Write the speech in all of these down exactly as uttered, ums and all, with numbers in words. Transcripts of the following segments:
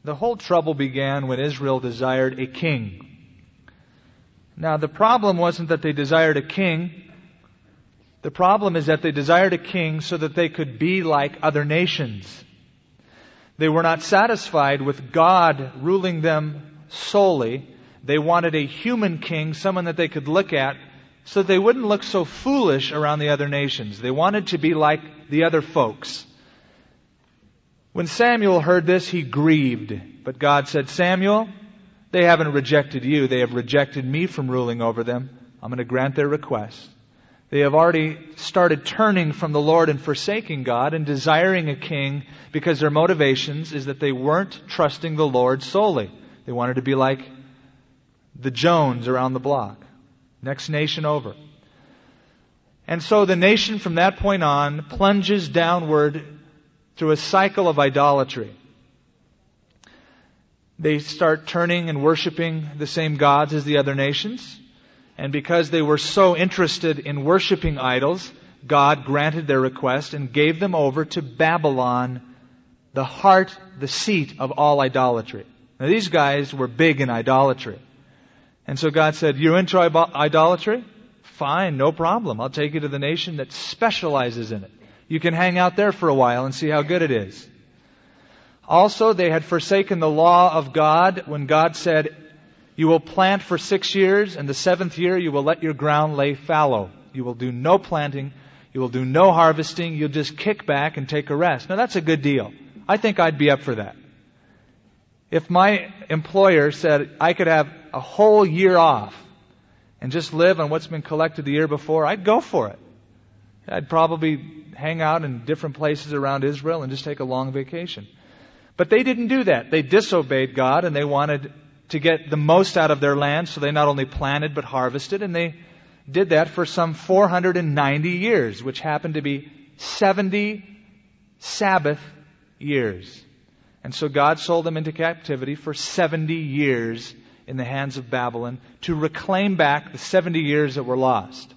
The whole trouble began when Israel desired a king. Now, the problem wasn't that they desired a king. The problem is that they desired a king so that they could be like other nations. They were not satisfied with God ruling them solely. They wanted a human king, someone that they could look at, so that they wouldn't look so foolish around the other nations. They wanted to be like the other folks. When Samuel heard this, he grieved. But God said, Samuel, they haven't rejected you. They have rejected me from ruling over them. I'm going to grant their request. They have already started turning from the Lord and forsaking God and desiring a king because their motivations is that they weren't trusting the Lord solely. They wanted to be like the Jones around the block. Next nation over. And so the nation from that point on plunges downward through a cycle of idolatry. They start turning and worshiping the same gods as the other nations. And because they were so interested in worshiping idols, God granted their request and gave them over to Babylon, the heart, the seat of all idolatry. Now these guys were big in idolatry. And so God said, you're into idolatry? Fine, no problem. I'll take you to the nation that specializes in it. You can hang out there for a while and see how good it is. Also, they had forsaken the law of God when God said, you will plant for six years, and the seventh year you will let your ground lay fallow. You will do no planting. You will do no harvesting. You'll just kick back and take a rest. Now that's a good deal. I think I'd be up for that. If my employer said I could have a whole year off and just live on what's been collected the year before, I'd go for it. I'd probably hang out in different places around Israel and just take a long vacation. But they didn't do that. They disobeyed God and they wanted to get the most out of their land, so they not only planted but harvested, and they did that for some four hundred ninety years, which happened to be seventy Sabbath years. And so God sold them into captivity for seventy years in the hands of Babylon to reclaim back the seventy years that were lost.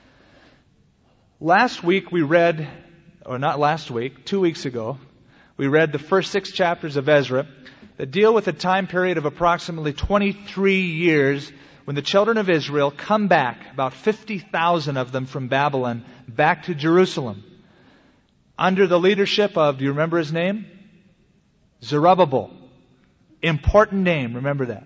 Last week we read, or not last week, two weeks ago, we read the first six chapters of Ezra that deal with a time period of approximately twenty-three years when the children of Israel come back, about fifty thousand of them from Babylon, back to Jerusalem. Under the leadership of, do you remember his name? Zerubbabel. Important name, remember that.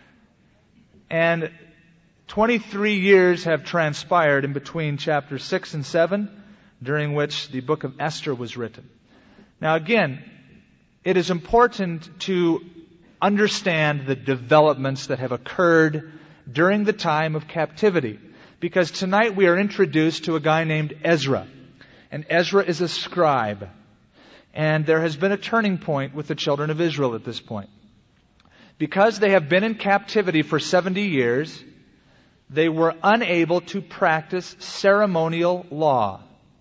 And twenty-three years have transpired in between chapters six and seven, during which the book of Esther was written. Now again, it is important to understand the developments that have occurred during the time of captivity, because tonight we are introduced to a guy named Ezra. And Ezra is a scribe. And there has been a turning point with the children of Israel at this point. Because they have been in captivity for seventy years, they were unable to practice ceremonial law.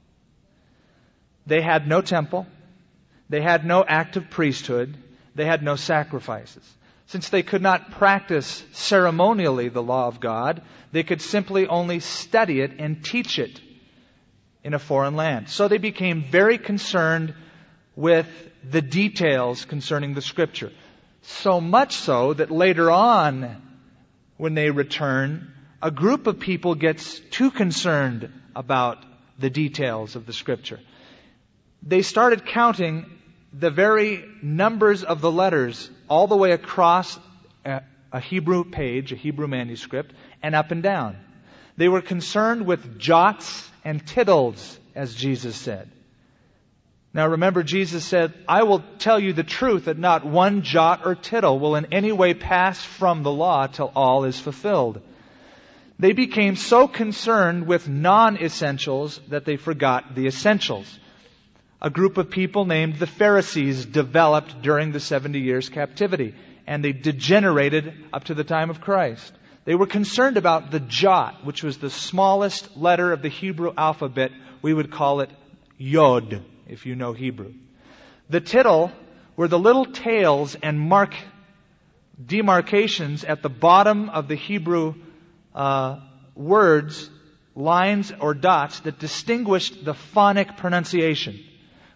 They had no temple. They had no active priesthood. They had no sacrifices. Since they could not practice ceremonially the law of God, they could simply only study it and teach it in a foreign land. So they became very concerned with the details concerning the Scripture. So much so that later on, when they return, a group of people gets too concerned about the details of the Scripture. They started counting the very numbers of the letters all the way across a, a Hebrew page, a Hebrew manuscript, and up and down. They were concerned with jots and tittles, as Jesus said. Now remember, Jesus said, I will tell you the truth that not one jot or tittle will in any way pass from the law till all is fulfilled. They became so concerned with non-essentials that they forgot the essentials. A group of people named the Pharisees developed during the seventy years captivity, and they degenerated up to the time of Christ. They were concerned about the jot, which was the smallest letter of the Hebrew alphabet. We would call it Yod, if you know Hebrew. The tittle were the little tails and mark demarcations at the bottom of the Hebrew uh, words, lines or dots that distinguished the phonic pronunciation.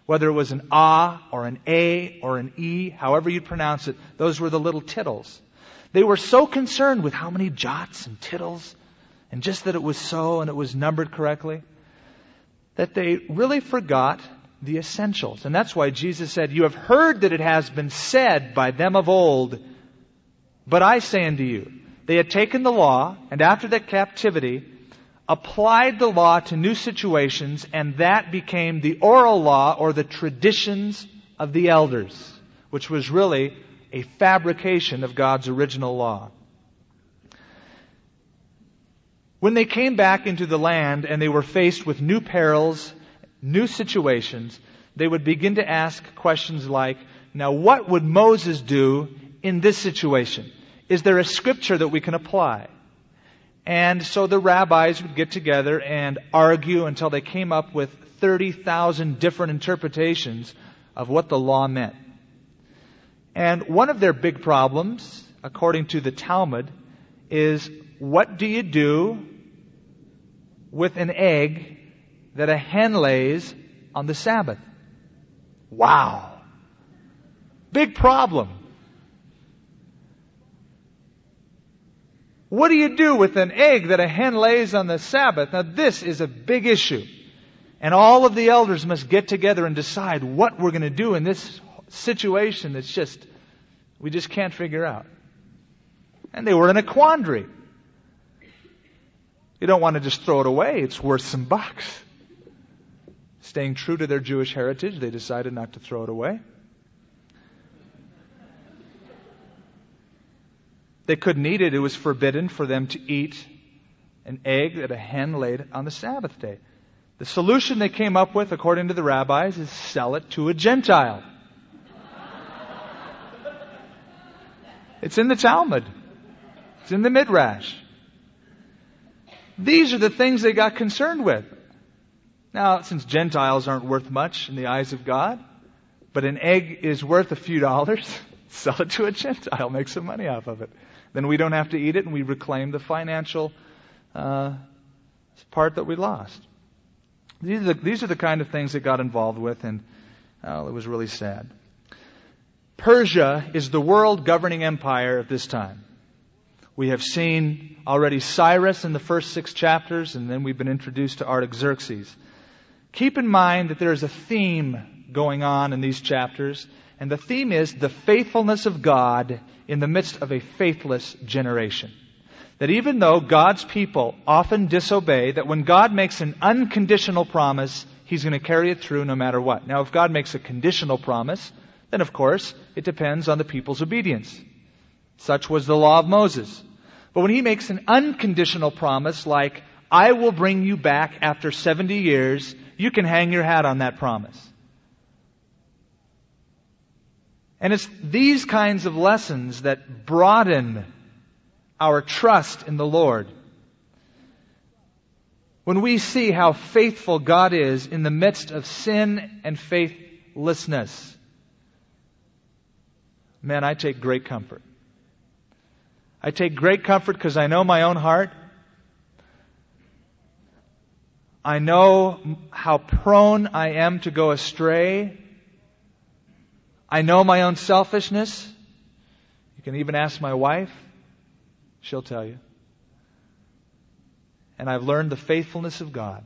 Whether it was an ah or an a or an e, however you pronounce it, those were the little tittles. They were so concerned with how many jots and tittles and just that it was so and it was numbered correctly that they really forgot the essentials. And that's why Jesus said, "You have heard that it has been said by them of old, but I say unto you." They had taken the law, and after that captivity, applied the law to new situations, and that became the oral law or the traditions of the elders, which was really a fabrication of God's original law. When they came back into the land and they were faced with new perils, new situations, they would begin to ask questions like, now what would Moses do in this situation? Is there a scripture that we can apply? And so the rabbis would get together and argue until they came up with thirty thousand different interpretations of what the law meant. And one of their big problems, according to the Talmud, is what do you do with an egg that a hen lays on the Sabbath? Wow. Big problem. What do you do with an egg that a hen lays on the Sabbath? Now this is a big issue. And all of the elders must get together and decide what we're going to do in this situation that's just, we just can't figure out. And they were in a quandary. You don't want to just throw it away. It's worth some bucks. Staying true to their Jewish heritage, they decided not to throw it away. They couldn't eat it. It was forbidden for them to eat an egg that a hen laid on the Sabbath day. The solution they came up with, according to the rabbis, is sell it to a Gentile. It's in the Talmud. It's in the Midrash. These are the things they got concerned with. Now, since Gentiles aren't worth much in the eyes of God, but an egg is worth a few dollars, sell it to a Gentile, make some money off of it. Then we don't have to eat it, and we reclaim the financial uh, part that we lost. These are, the, these are the kind of things they got involved with, and oh, it was really sad. Persia is the world governing empire at this time. We have seen already Cyrus in the first six chapters, and then we've been introduced to Artaxerxes. Keep in mind that there is a theme going on in these chapters, and the theme is the faithfulness of God in the midst of a faithless generation. That even though God's people often disobey, that when God makes an unconditional promise, He's going to carry it through no matter what. Now, if God makes a conditional promise, then of course it depends on the people's obedience. Such was the law of Moses. But when He makes an unconditional promise like, I will bring you back after seventy years, you can hang your hat on that promise. And it's these kinds of lessons that broaden our trust in the Lord. When we see how faithful God is in the midst of sin and faithlessness, man, I take great comfort. I take great comfort because I know my own heart. I know how prone I am to go astray. I know my own selfishness. You can even ask my wife. She'll tell you. And I've learned the faithfulness of God.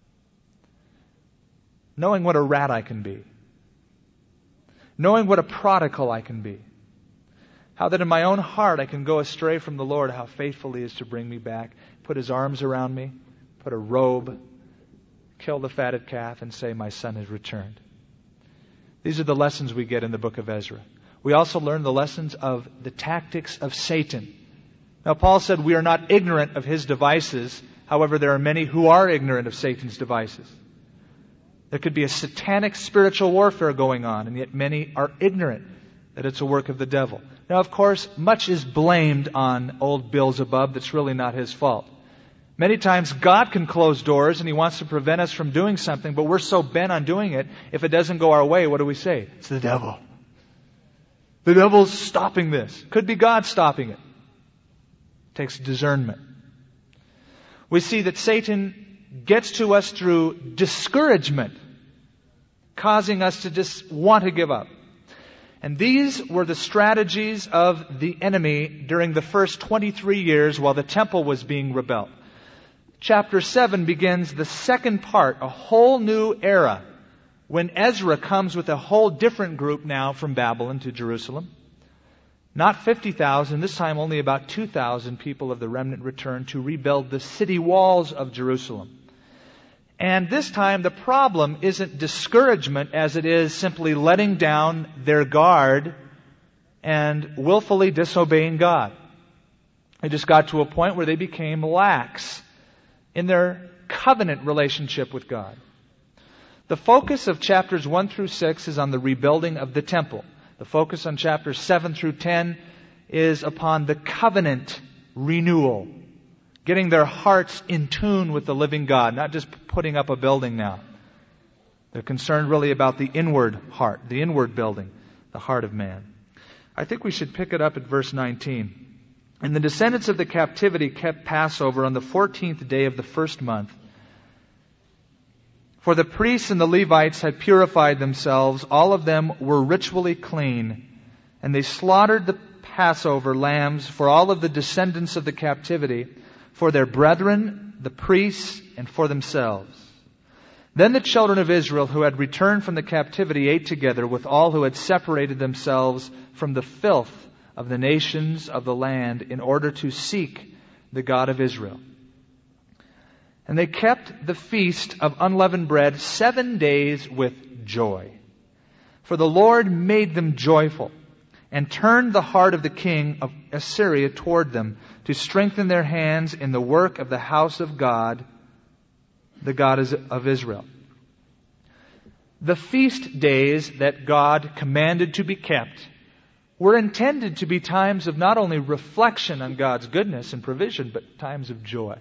Knowing what a rat I can be. Knowing what a prodigal I can be. How that in my own heart I can go astray from the Lord, how faithful He is to bring me back, put His arms around me, put a robe, kill the fatted calf, and say, my son has returned. These are the lessons we get in the book of Ezra. We also learn the lessons of the tactics of Satan. Now, Paul said we are not ignorant of his devices. However, there are many who are ignorant of Satan's devices. There could be a satanic spiritual warfare going on, and yet many are ignorant that it's a work of the devil. Now, of course, much is blamed on old Beelzebub that's really not his fault. Many times God can close doors and He wants to prevent us from doing something, but we're so bent on doing it, if it doesn't go our way, what do we say? It's the devil. The devil's stopping this. Could be God stopping it. It takes discernment. We see that Satan gets to us through discouragement. causing us to just want to give up. And these were the strategies of the enemy during the first twenty-three years while the temple was being rebuilt. Chapter seven begins the second part, a whole new era, when Ezra comes with a whole different group now from Babylon to Jerusalem. Not fifty thousand, this time only about two thousand people of the remnant return to rebuild the city walls of Jerusalem. And this time the problem isn't discouragement as it is simply letting down their guard and willfully disobeying God. They just got to a point where they became lax in their covenant relationship with God. The focus of chapters one through six is on the rebuilding of the temple. The focus on chapters seven through ten is upon the covenant renewal. Getting their hearts in tune with the living God, not just putting up a building now. They're concerned really about the inward heart, the inward building, the heart of man. I think we should pick it up at verse nineteen. And the descendants of the captivity kept Passover on the fourteenth day of the first month. For the priests and the Levites had purified themselves. All of them were ritually clean. And they slaughtered the Passover lambs for all of the descendants of the captivity, for their brethren, the priests, and for themselves. Then the children of Israel who had returned from the captivity ate together with all who had separated themselves from the filth of the nations of the land in order to seek the God of Israel. And they kept the feast of unleavened bread seven days with joy. For the Lord made them joyful and turned the heart of the king of Assyria toward them to strengthen their hands in the work of the house of God, the God of Israel. The feast days that God commanded to be kept were intended to be times of not only reflection on God's goodness and provision, but times of joy.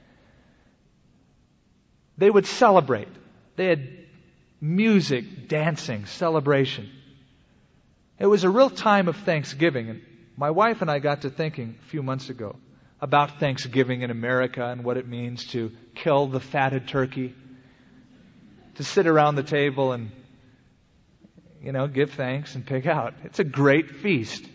They would celebrate. They had music, dancing, celebration. It was a real time of thanksgiving. And my wife and I got to thinking a few months ago about Thanksgiving in America and what it means to kill the fatted turkey, to sit around the table and, you know, give thanks and pick out. It's a great feast.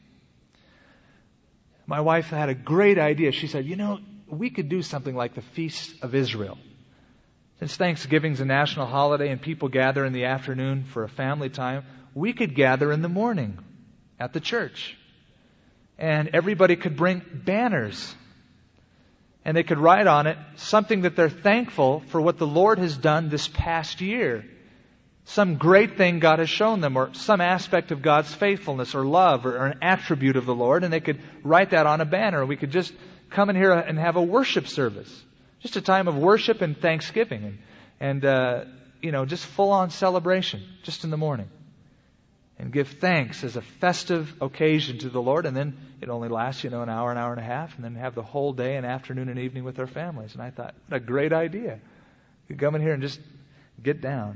My wife had a great idea. She said, you know, we could do something like the Feast of Israel. Since Thanksgiving's a national holiday and people gather in the afternoon for a family time, we could gather in the morning at the church. And everybody could bring banners. And they could write on it something that they're thankful for what the Lord has done this past year. Some great thing God has shown them, or some aspect of God's faithfulness or love, or, or an attribute of the Lord, and they could write that on a banner. We could just come in here and have a worship service. Just a time of worship and thanksgiving, and, and uh, you know, just full-on celebration, just in the morning. And give thanks as a festive occasion to the Lord, and then it only lasts, you know, an hour, an hour and a half, and then have the whole day and afternoon and evening with our families. And I thought, what a great idea. You could come in here and just get down.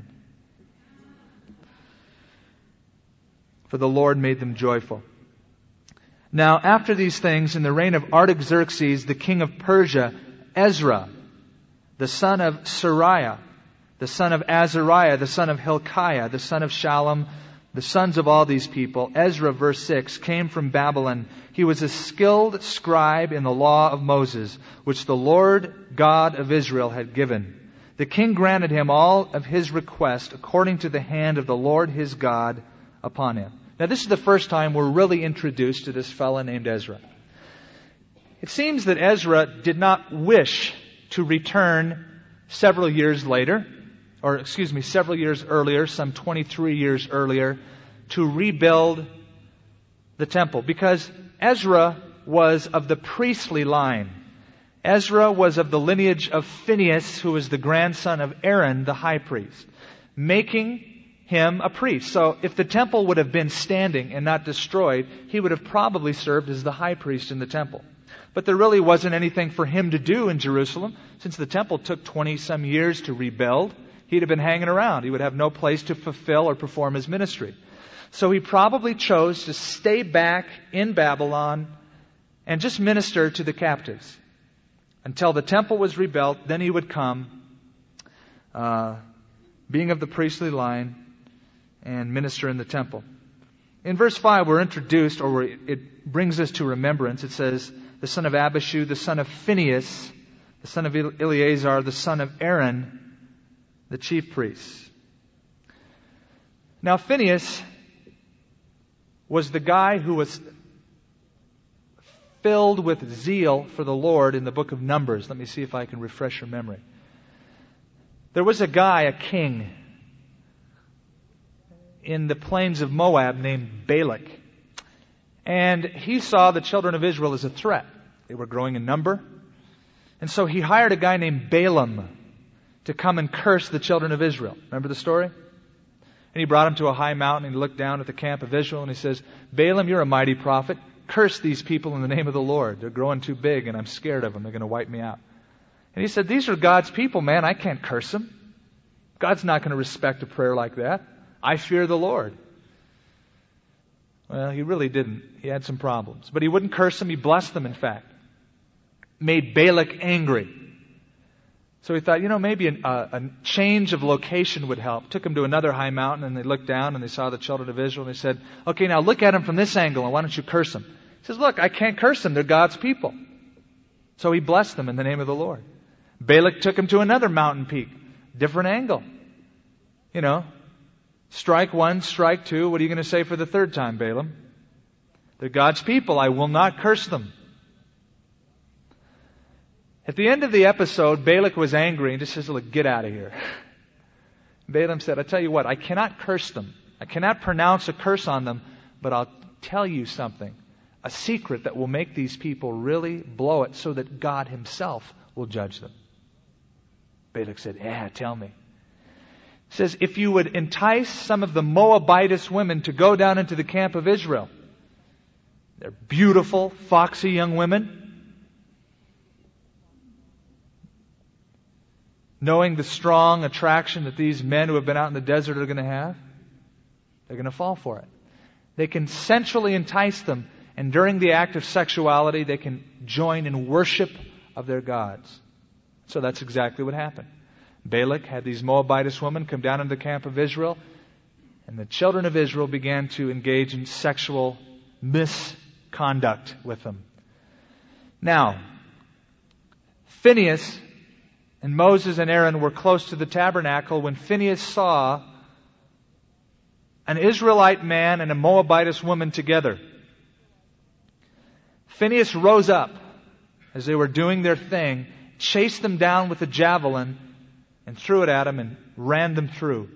For the Lord made them joyful. Now, after these things, in the reign of Artaxerxes, the king of Persia, Ezra, the son of Sariah, the son of Azariah, the son of Hilkiah, the son of Shallum, the sons of all these people, Ezra, verse six, came from Babylon. He was a skilled scribe in the law of Moses, which the Lord God of Israel had given. The king granted him all of his request according to the hand of the Lord his God upon him. Now, this is the first time we're really introduced to this fellow named Ezra. It seems that Ezra did not wish to return several years later, or excuse me, several years earlier, some twenty-three years earlier, to rebuild the temple, because Ezra was of the priestly line. Ezra was of the lineage of Phinehas, who was the grandson of Aaron, the high priest, making him a priest. So if the temple would have been standing and not destroyed, he would have probably served as the high priest in the temple. But there really wasn't anything for him to do in Jerusalem, since the temple took twenty-some years to rebuild. He'd have been hanging around. He would have no place to fulfill or perform his ministry. So he probably chose to stay back in Babylon and just minister to the captives until the temple was rebuilt. Then he would come uh, being of the priestly line, and minister in the temple. In verse five, we're introduced, or we're, it brings us to remembrance. It says, the son of Abishua, the son of Phinehas, the son of Eleazar, the son of Aaron, the chief priest. Now, Phinehas was the guy who was filled with zeal for the Lord in the book of Numbers. Let me see if I can refresh your memory. There was a guy, a king, in the plains of Moab named Balak. And he saw the children of Israel as a threat. They were growing in number. And so he hired a guy named Balaam to come and curse the children of Israel. Remember the story? And he brought him to a high mountain and he looked down at the camp of Israel and he says, Balaam, you're a mighty prophet. Curse these people in the name of the Lord. They're growing too big and I'm scared of them. They're going to wipe me out. And he said, these are God's people, man. I can't curse them. God's not going to respect a prayer like that. I fear the Lord. Well, he really didn't. He had some problems. But he wouldn't curse them. He blessed them, in fact. Made Balak angry. So he thought, you know, maybe an, uh, a change of location would help. Took him to another high mountain and they looked down and they saw the children of Israel and they said, okay, now look at them from this angle and why don't you curse them? He says, look, I can't curse them. They're God's people. So he blessed them in the name of the Lord. Balak took him to another mountain peak. Different angle. You know, strike one, strike two. What are you going to say for the third time, Balaam? They're God's people. I will not curse them. At the end of the episode, Balak was angry and just says, look, get out of here. Balaam said, I tell you what, I cannot curse them. I cannot pronounce a curse on them, but I'll tell you something. A secret that will make these people really blow it so that God Himself will judge them. Balak said, yeah, tell me. He says, if you would entice some of the Moabitess women to go down into the camp of Israel. They're beautiful, foxy young women. Knowing the strong attraction that these men who have been out in the desert are going to have, they're going to fall for it. They can sensually entice them, and during the act of sexuality, they can join in worship of their gods. So that's exactly what happened. Balak had these Moabitess women come down into the camp of Israel, and the children of Israel began to engage in sexual misconduct with them. Now, Phinehas and Moses and Aaron were close to the tabernacle when Phinehas saw an Israelite man and a Moabitess woman together. Phinehas rose up as they were doing their thing, chased them down with a javelin, and threw it at them and ran them through.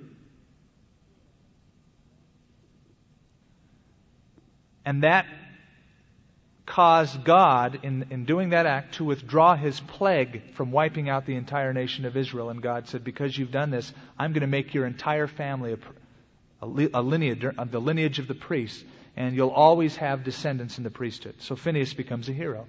And that caused God, in, in doing that act, to withdraw His plague from wiping out the entire nation of Israel. And God said, because you've done this, I'm going to make your entire family a, a, a lineage, the lineage of the priests, and you'll always have descendants in the priesthood. So Phinehas becomes a hero.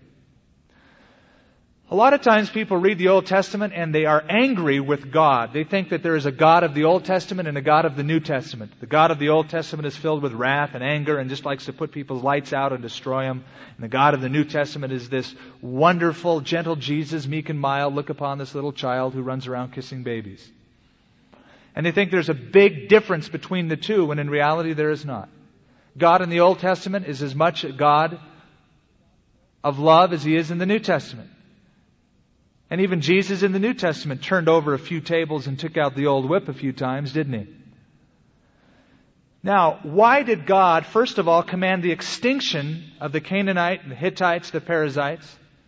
A lot of times people read the Old Testament and they are angry with God. They think that there is a God of the Old Testament and a God of the New Testament. The God of the Old Testament is filled with wrath and anger and just likes to put people's lights out and destroy them. And the God of the New Testament is this wonderful, gentle Jesus, meek and mild. Look upon this little child who runs around kissing babies. And they think there's a big difference between the two, when in reality there is not. God in the Old Testament is as much a God of love as He is in the New Testament. And even Jesus in the New Testament turned over a few tables and took out the old whip a few times, didn't He? Now, why did God, first of all, command the extinction of the Canaanite, the Hittites, the Perizzites?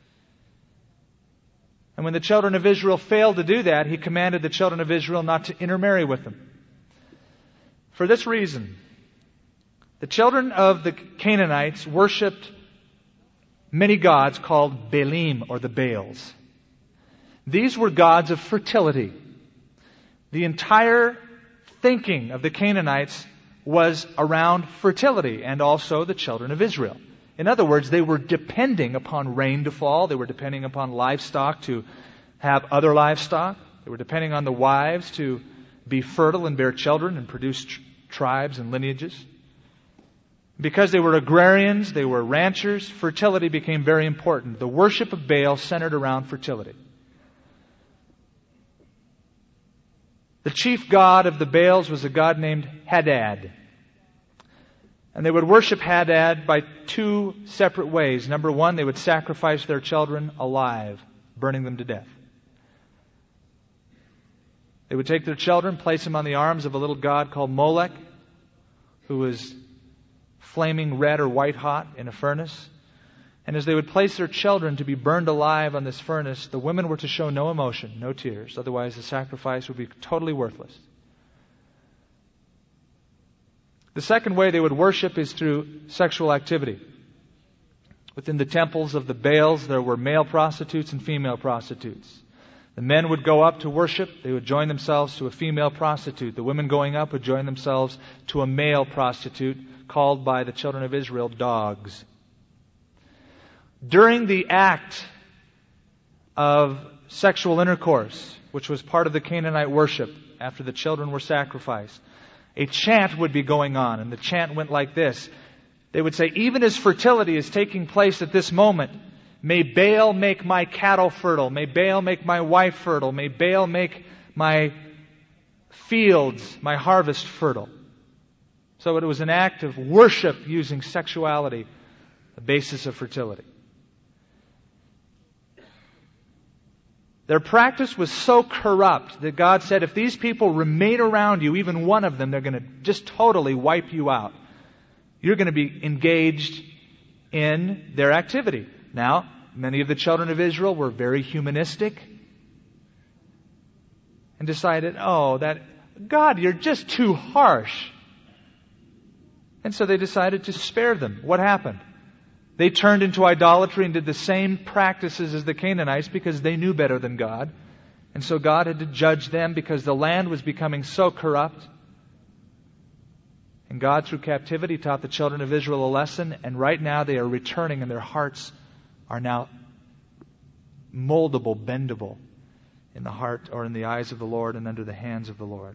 And when the children of Israel failed to do that, He commanded the children of Israel not to intermarry with them. For this reason, the children of the Canaanites worshipped many gods called Baalim, or the Baals. These were gods of fertility. The entire thinking of the Canaanites was around fertility, and also the children of Israel. In other words, they were depending upon rain to fall. They were depending upon livestock to have other livestock. They were depending on the wives to be fertile and bear children and produce tr- tribes and lineages. Because they were agrarians, they were ranchers, fertility became very important. The worship of Baal centered around fertility. The chief god of the Baals was a god named Hadad. And they would worship Hadad by two separate ways. Number one, they would sacrifice their children alive, burning them to death. They would take their children, place them on the arms of a little god called Molech, who was flaming red or white hot in a furnace. And as they would place their children to be burned alive on this furnace, the women were to show no emotion, no tears. Otherwise, the sacrifice would be totally worthless. The second way they would worship is through sexual activity. Within the temples of the Baals, there were male prostitutes and female prostitutes. The men would go up to worship. They would join themselves to a female prostitute. The women going up would join themselves to a male prostitute called by the children of Israel dogs. During the act of sexual intercourse, which was part of the Canaanite worship after the children were sacrificed, a chant would be going on, and the chant went like this. They would say, even as fertility is taking place at this moment, may Baal make my cattle fertile, may Baal make my wife fertile, may Baal make my fields, my harvest fertile. So it was an act of worship using sexuality, the basis of fertility. Their practice was so corrupt that God said, if these people remain around you, even one of them, they're going to just totally wipe you out. You're going to be engaged in their activity. Now, many of the children of Israel were very humanistic and decided, oh, that God, you're just too harsh. And so they decided to spare them. What happened? They turned into idolatry and did the same practices as the Canaanites because they knew better than God. And so God had to judge them because the land was becoming so corrupt. And God, through captivity, taught the children of Israel a lesson. And right now they are returning and their hearts are now moldable, bendable in the heart or in the eyes of the Lord and under the hands of the Lord.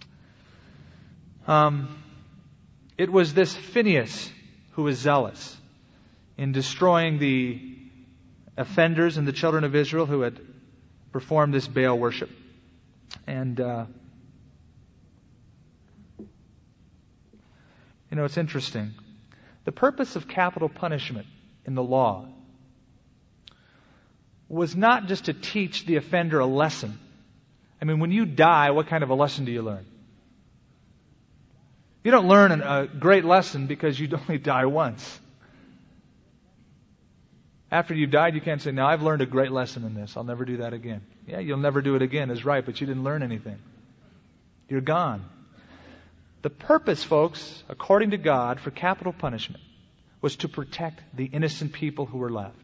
Um, it was this Phinehas who was zealous in destroying the offenders and the children of Israel who had performed this Baal worship. And, uh, you know, it's interesting. The purpose of capital punishment in the law was not just to teach the offender a lesson. I mean, when you die, what kind of a lesson do you learn? You don't learn a great lesson because you'd only die once. After you've died, you can't say, now I've learned a great lesson in this. I'll never do that again. Yeah, you'll never do it again is right, but you didn't learn anything. You're gone. The purpose, folks, according to God, for capital punishment was to protect the innocent people who were left.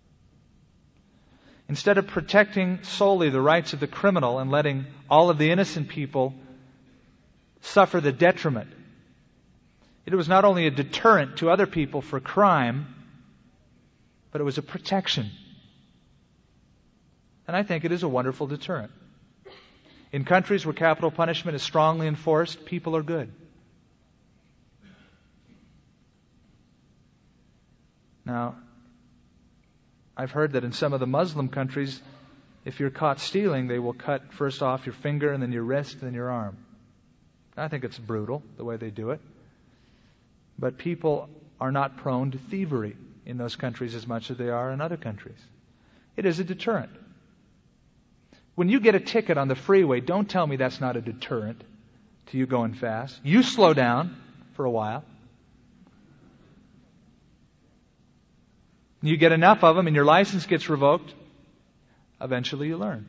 Instead of protecting solely the rights of the criminal and letting all of the innocent people suffer the detriment, it was not only a deterrent to other people for crime, but it was a protection. And I think it is a wonderful deterrent. In countries where capital punishment is strongly enforced, people are good. Now, I've heard that in some of the Muslim countries, if you're caught stealing, they will cut first off your finger and then your wrist and then your arm. I think it's brutal, the way they do it. But people are not prone to thievery in those countries as much as they are in other countries. It is a deterrent. When you get a ticket on the freeway, don't tell me that's not a deterrent to you going fast. You slow down for a while. You get enough of them and your license gets revoked. Eventually you learn.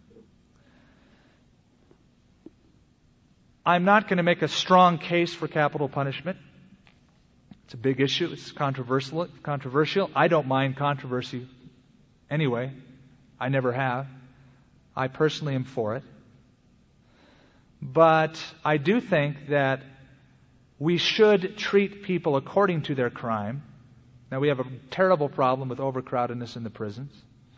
I'm not going to make a strong case for capital punishment. It's a big issue. It's controversial. Controversial. I don't mind controversy anyway. I never have. I personally am for it. But I do think that we should treat people according to their crime. Now, we have a terrible problem with overcrowdedness in the prisons.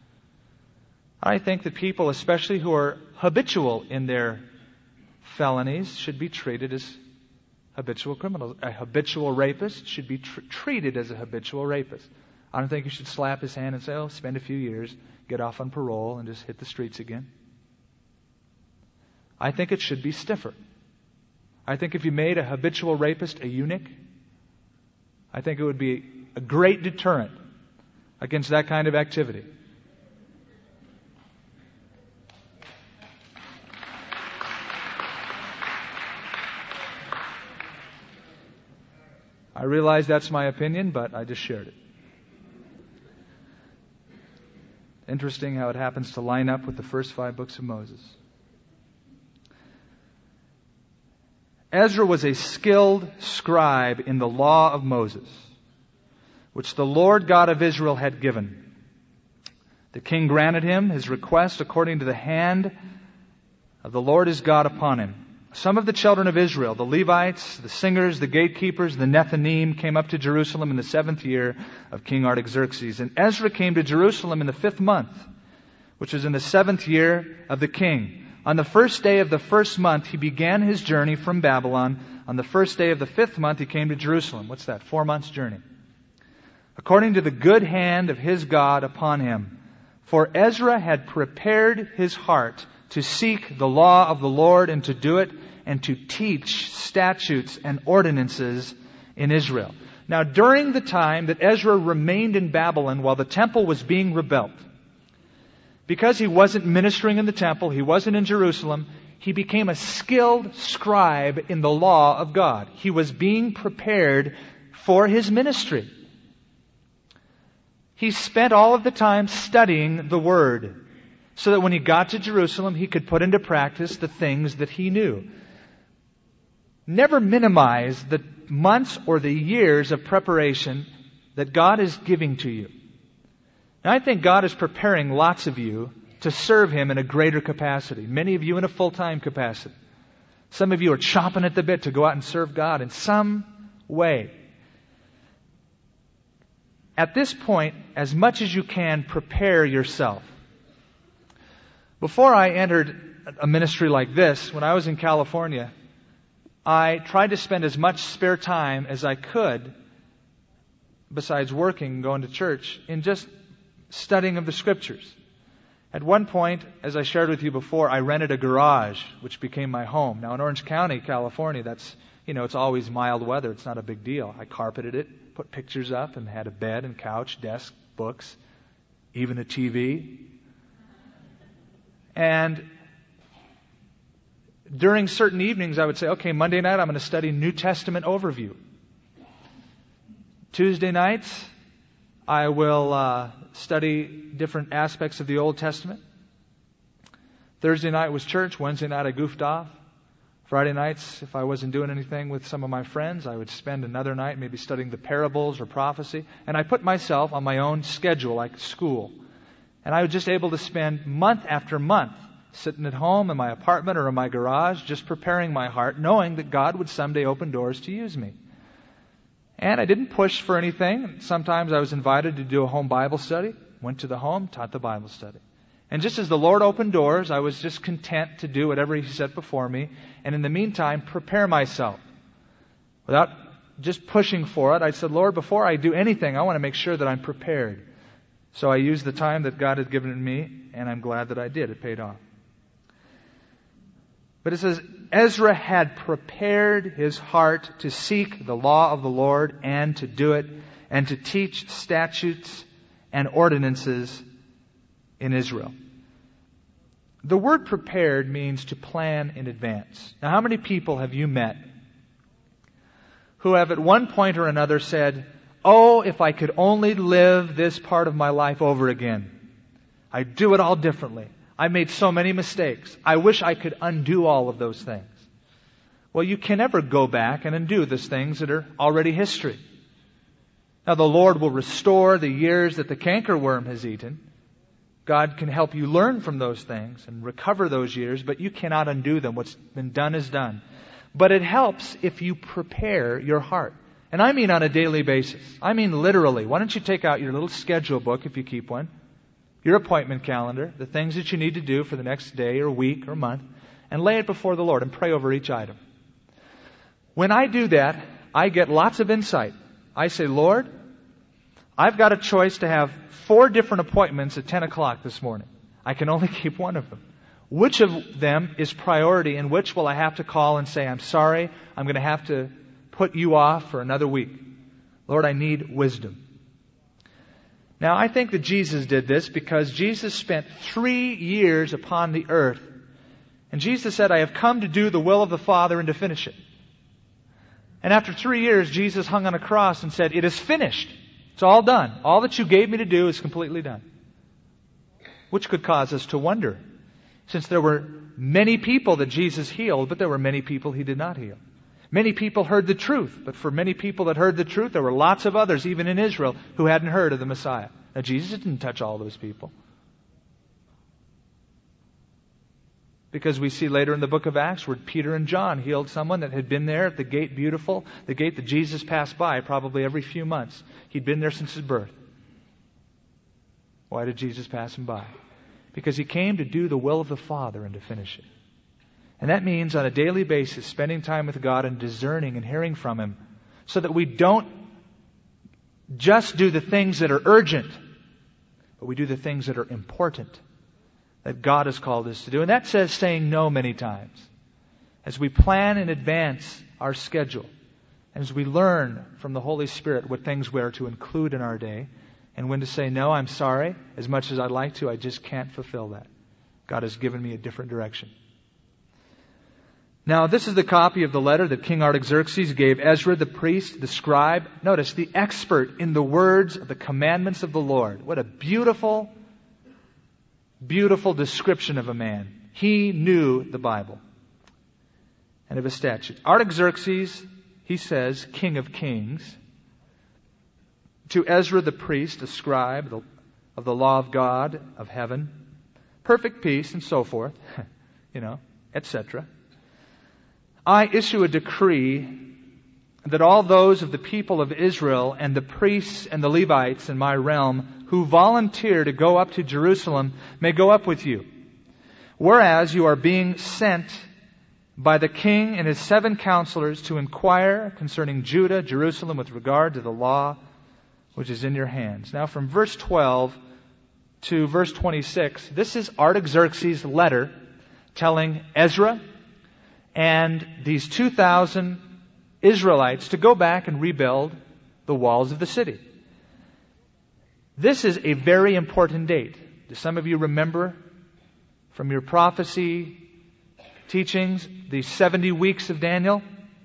I think that people, especially who are habitual in their felonies, should be treated as habitual criminals. A habitual rapist should be tr- treated as a habitual rapist. I don't think you should slap his hand and say, oh, spend a few years, get off on parole, and just hit the streets again. I think it should be stiffer. I think if you made a habitual rapist a eunuch, I think it would be a great deterrent against that kind of activity. I realize that's my opinion, but I just shared it. Interesting how it happens to line up with the first five books of Moses. Ezra was a skilled scribe in the law of Moses, which the Lord God of Israel had given. The king granted him his request according to the hand of the Lord his God upon him. Some of the children of Israel, the Levites, the singers, the gatekeepers, the Nethinim, came up to Jerusalem in the seventh year of King Artaxerxes. And Ezra came to Jerusalem in the fifth month, which was in the seventh year of the king. On the first day of the first month, he began his journey from Babylon. On the first day of the fifth month, he came to Jerusalem. What's that? Four months' journey. According to the good hand of his God upon him. For Ezra had prepared his heart to seek the law of the Lord and to do it, and to teach statutes and ordinances in Israel. Now, during the time that Ezra remained in Babylon while the temple was being rebuilt, because he wasn't ministering in the temple, he wasn't in Jerusalem, he became a skilled scribe in the law of God. He was being prepared for his ministry. He spent all of the time studying the Word, so that when he got to Jerusalem, he could put into practice the things that he knew. Never minimize the months or the years of preparation that God is giving to you. And I think God is preparing lots of you to serve Him in a greater capacity. Many of you in a full-time capacity. Some of you are chomping at the bit to go out and serve God in some way. At this point, as much as you can, prepare yourself. Before I entered a ministry like this, when I was in California, I tried to spend as much spare time as I could, besides working and going to church, in just studying of the Scriptures. At one point, as I shared with you before, I rented a garage, which became my home. Now in Orange County, California, that's, you know, it's always mild weather. It's not a big deal. I carpeted it, put pictures up, and had a bed and couch, desk, books, even a T V. And during certain evenings, I would say, okay, Monday night I'm going to study New Testament overview. Tuesday nights, I will uh, study different aspects of the Old Testament. Thursday night was church. Wednesday night I goofed off. Friday nights, if I wasn't doing anything with some of my friends, I would spend another night maybe studying the parables or prophecy. And I put myself on my own schedule, like school. And I was just able to spend month after month sitting at home in my apartment or in my garage, just preparing my heart, knowing that God would someday open doors to use me. And I didn't push for anything. Sometimes I was invited to do a home Bible study. Went to the home, taught the Bible study. And just as the Lord opened doors, I was just content to do whatever He set before me. And in the meantime, prepare myself. Without just pushing for it, I said, Lord, before I do anything, I want to make sure that I'm prepared. So I used the time that God had given me, and I'm glad that I did. It paid off. But it says, Ezra had prepared his heart to seek the law of the Lord and to do it, and to teach statutes and ordinances in Israel. The word prepared means to plan in advance. Now, how many people have you met who have at one point or another said, oh, if I could only live this part of my life over again. I'd do it all differently. I made so many mistakes. I wish I could undo all of those things. Well, you can never go back and undo those things that are already history. Now, the Lord will restore the years that the cankerworm has eaten. God can help you learn from those things and recover those years, but you cannot undo them. What's been done is done. But it helps if you prepare your heart. And I mean on a daily basis. I mean literally. Why don't you take out your little schedule book, if you keep one, your appointment calendar, the things that you need to do for the next day or week or month, and lay it before the Lord and pray over each item. When I do that, I get lots of insight. I say, Lord, I've got a choice to have four different appointments at ten o'clock this morning. I can only keep one of them. Which of them is priority, and which will I have to call and say, I'm sorry, I'm going to have to put you off for another week? Lord, I need wisdom. Now, I think that Jesus did this because Jesus spent three years upon the earth. And Jesus said, I have come to do the will of the Father and to finish it. And after three years, Jesus hung on a cross and said, it is finished. It's all done. All that you gave me to do is completely done. Which could cause us to wonder, since there were many people that Jesus healed, but there were many people He did not heal. Many people heard the truth, but for many people that heard the truth, there were lots of others, even in Israel, who hadn't heard of the Messiah. Now, Jesus didn't touch all those people. Because we see later in the book of Acts where Peter and John healed someone that had been there at the gate beautiful, the gate that Jesus passed by probably every few months. He'd been there since his birth. Why did Jesus pass him by? Because He came to do the will of the Father and to finish it. And that means on a daily basis spending time with God and discerning and hearing from Him, so that we don't just do the things that are urgent, but we do the things that are important, that God has called us to do. And that says saying no many times. As we plan in advance our schedule, and as we learn from the Holy Spirit what things we are to include in our day, and when to say, no, I'm sorry, as much as I'd like to, I just can't fulfill that. God has given me a different direction. Now, this is the copy of the letter that King Artaxerxes gave Ezra the priest, the scribe. Notice, the expert in the words of the commandments of the Lord. What a beautiful, beautiful description of a man. He knew the Bible and of His statutes. Artaxerxes, he says, King of Kings, to Ezra the priest, a scribe of the law of God of heaven, perfect peace and so forth, you know, et cetera. I issue a decree that all those of the people of Israel and the priests and the Levites in my realm who volunteer to go up to Jerusalem may go up with you. Whereas you are being sent by the king and his seven counselors to inquire concerning Judah, Jerusalem, with regard to the law which is in your hands. Now from verse twelve to verse twenty-six, this is Artaxerxes' letter telling Ezra and these two thousand Israelites to go back and rebuild the walls of the city. This is a very important date. Do some of you remember from your prophecy teachings the seventy weeks of Daniel?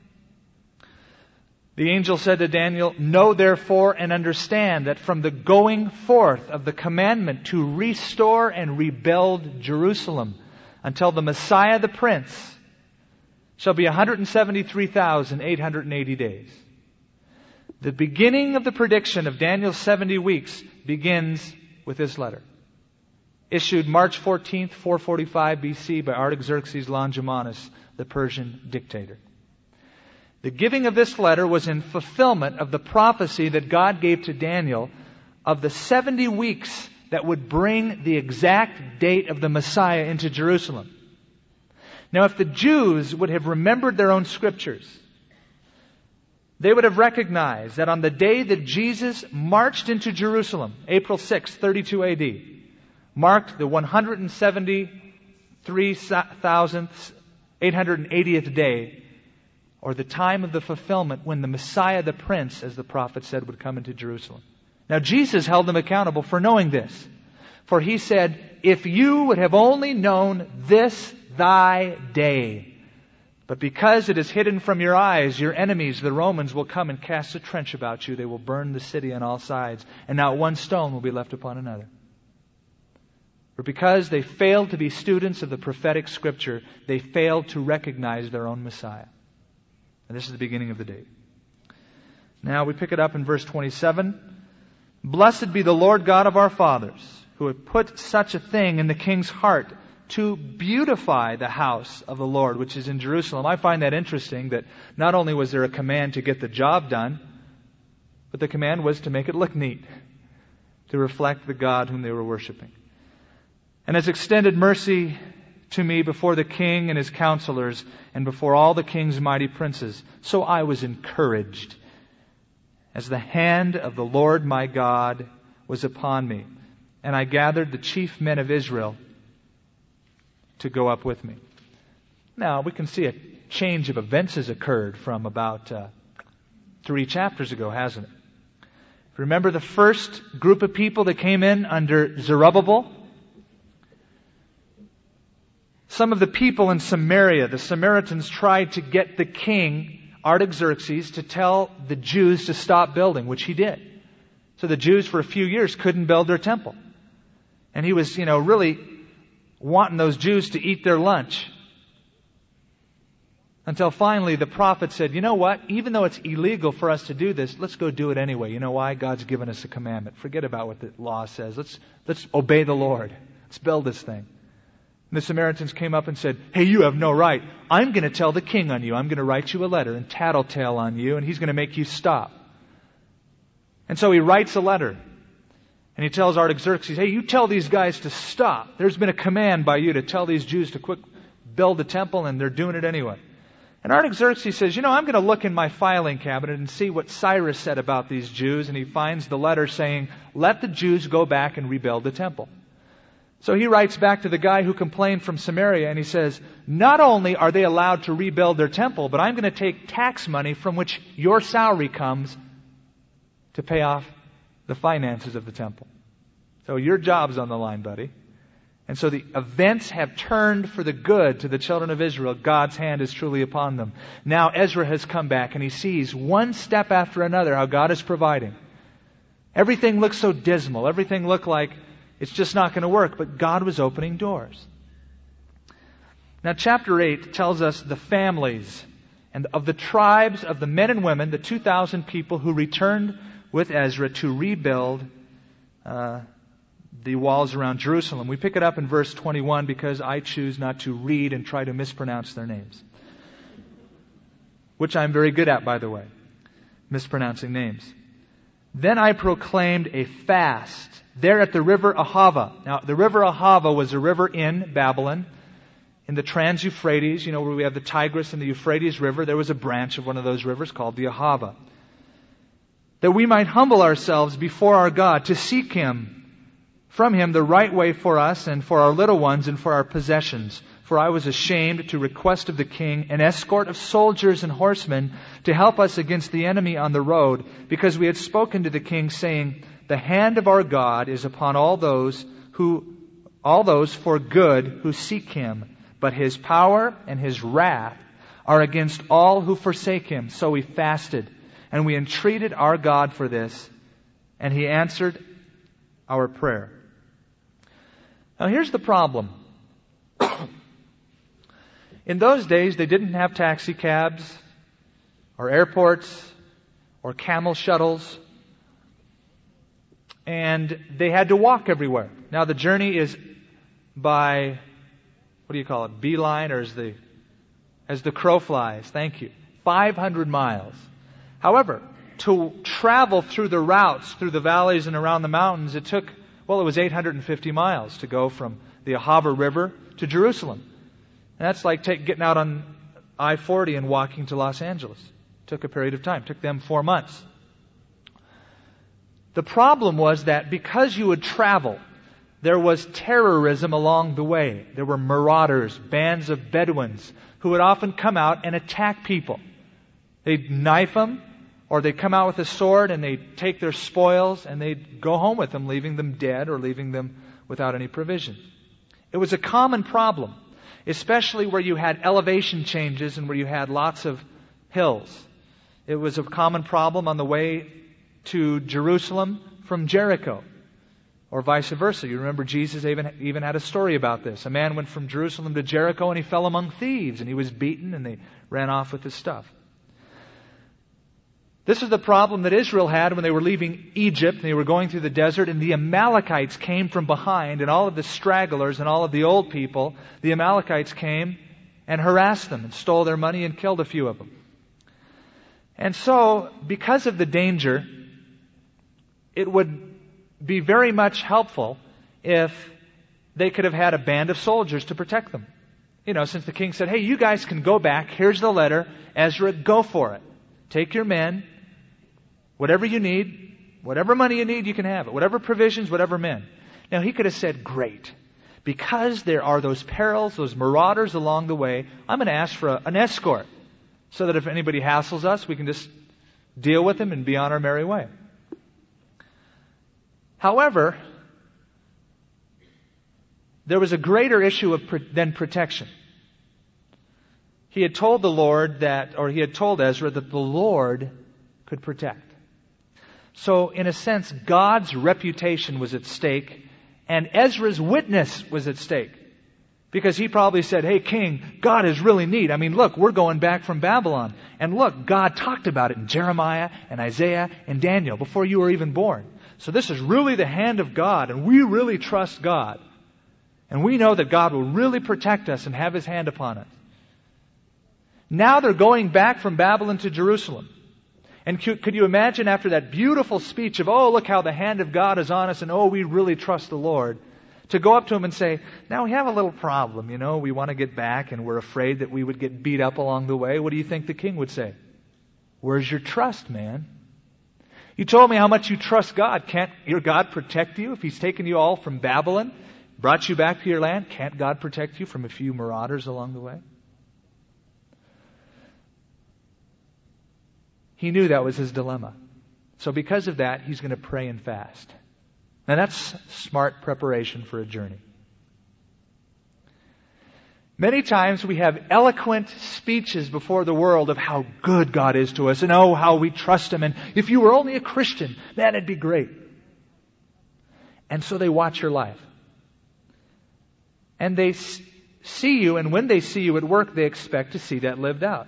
The angel said to Daniel, know therefore and understand that from the going forth of the commandment to restore and rebuild Jerusalem until the Messiah the Prince shall be one hundred seventy-three thousand eight hundred eighty days. The beginning of the prediction of Daniel's seventy weeks begins with this letter. Issued March fourteenth, four forty-five B C by Artaxerxes Longimanus, the Persian dictator. The giving of this letter was in fulfillment of the prophecy that God gave to Daniel of the seventy weeks that would bring the exact date of the Messiah into Jerusalem. Now, if the Jews would have remembered their own scriptures, they would have recognized that on the day that Jesus marched into Jerusalem, April sixth, thirty-two A D, marked the one hundred seventy-three thousand eight hundred eightieth day, or the time of the fulfillment when the Messiah, the Prince, as the prophet said, would come into Jerusalem. Now, Jesus held them accountable for knowing this. For He said, if you would have only known this thy day, but because it is hidden from your eyes, your enemies, the Romans, will come and cast a trench about you. They will burn the city on all sides, and not one stone will be left upon another. For because they failed to be students of the prophetic scripture, they failed to recognize their own Messiah. And this is the beginning of the date. Now we pick it up in verse twenty-seven. Blessed be the Lord God of our fathers, who had put such a thing in the king's heart to beautify the house of the Lord, which is in Jerusalem. I find that interesting that not only was there a command to get the job done, but the command was to make it look neat, to reflect the God whom they were worshiping. And has extended mercy to me before the king and his counselors and before all the king's mighty princes. So I was encouraged as the hand of the Lord my God was upon me. And I gathered the chief men of Israel to go up with me. Now, we can see a change of events has occurred from about uh, three chapters ago, hasn't it? Remember the first group of people that came in under Zerubbabel? Some of the people in Samaria, the Samaritans, tried to get the king, Artaxerxes, to tell the Jews to stop building, which he did. So the Jews for a few years couldn't build their temple. And he was, you know, really wanting those Jews to eat their lunch. Until finally the prophet said, you know what? Even though it's illegal for us to do this, let's go do it anyway. You know why? God's given us a commandment. Forget about what the law says. Let's, let's obey the Lord. Let's build this thing. And the Samaritans came up and said, hey, you have no right. I'm going to tell the king on you. I'm going to write you a letter and tattletale on you, and he's going to make you stop. And so he writes a letter. And he tells Artaxerxes, hey, you tell these guys to stop. There's been a command by you to tell these Jews to quick build the temple, and they're doing it anyway. And Artaxerxes says, you know, I'm going to look in my filing cabinet and see what Cyrus said about these Jews. And he finds the letter saying, let the Jews go back and rebuild the temple. So he writes back to the guy who complained from Samaria, and he says, not only are they allowed to rebuild their temple, but I'm going to take tax money from which your salary comes to pay off the finances of the temple. So your job's on the line, buddy. And so the events have turned for the good to the children of Israel. God's hand is truly upon them. Now Ezra has come back and he sees one step after another how God is providing. Everything looked so dismal. Everything looked like it's just not going to work. But God was opening doors. Now chapter eight tells us the families and of the tribes of the men and women, the two thousand people who returned with Ezra to rebuild uh, the walls around Jerusalem. We pick it up in verse twenty-one because I choose not to read and try to mispronounce their names. Which I'm very good at, by the way. Mispronouncing names. Then I proclaimed a fast there at the river Ahava. Now, the river Ahava was a river in Babylon, in the Trans-Euphrates, you know, where we have the Tigris and the Euphrates River. There was a branch of one of those rivers called the Ahava. That we might humble ourselves before our God to seek Him, from Him the right way for us and for our little ones and for our possessions. For I was ashamed to request of the king an escort of soldiers and horsemen to help us against the enemy on the road, because we had spoken to the king, saying, the hand of our God is upon all those who, all those for good who seek Him, but His power and His wrath are against all who forsake Him. So we fasted, and we entreated our God for this, and He answered our prayer. Now here's the problem. In those days, they didn't have taxi cabs, or airports, or camel shuttles, and they had to walk everywhere. Now the journey is by, what do you call it, beeline, or as the, as the crow flies, thank you, five hundred miles. However, to travel through the routes, through the valleys and around the mountains, it took, well, it was eight hundred fifty miles to go from the Ahava River to Jerusalem. And that's like take, getting out on I forty and walking to Los Angeles. It took a period of time. It took them four months. The problem was that because you would travel, there was terrorism along the way. There were marauders, bands of Bedouins, who would often come out and attack people. They'd knife them, or they'd come out with a sword and they'd take their spoils and they'd go home with them, leaving them dead or leaving them without any provision. It was a common problem, especially where you had elevation changes and where you had lots of hills. It was a common problem on the way to Jerusalem from Jericho, or vice versa. You remember Jesus even, even had a story about this. A man went from Jerusalem to Jericho and he fell among thieves and he was beaten and they ran off with his stuff. This is the problem that Israel had when they were leaving Egypt and they were going through the desert, and the Amalekites came from behind, and all of the stragglers and all of the old people, the Amalekites came and harassed them and stole their money and killed a few of them. And so, because of the danger, it would be very much helpful if they could have had a band of soldiers to protect them. You know, since the king said, hey, you guys can go back, here's the letter, Ezra, go for it. Take your men, whatever you need, whatever money you need, you can have it. Whatever provisions, whatever men. Now, he could have said, great. Because there are those perils, those marauders along the way, I'm going to ask for a, an escort so that if anybody hassles us, we can just deal with them and be on our merry way. However, there was a greater issue of, than protection. He had told the Lord that, or he had told Ezra that the Lord could protect. So, in a sense, God's reputation was at stake, and Ezra's witness was at stake. Because he probably said, hey, king, God is really neat. I mean, look, we're going back from Babylon. And look, God talked about it in Jeremiah and Isaiah and Daniel before you were even born. So this is really the hand of God, and we really trust God. And we know that God will really protect us and have His hand upon us. Now they're going back from Babylon to Jerusalem. And could you imagine after that beautiful speech of, oh, look how the hand of God is on us and oh, we really trust the Lord, to go up to him and say, now we have a little problem, you know, we want to get back and we're afraid that we would get beat up along the way. What do you think the king would say? Where's your trust, man? You told me how much you trust God. Can't your God protect you if He's taken you all from Babylon, brought you back to your land? Can't God protect you from a few marauders along the way? He knew that was his dilemma. So because of that, he's going to pray and fast. Now that's smart preparation for a journey. Many times we have eloquent speeches before the world of how good God is to us and oh, how we trust Him. And if you were only a Christian, man, it'd be great. And so they watch your life. And they see you, and when they see you at work, they expect to see that lived out.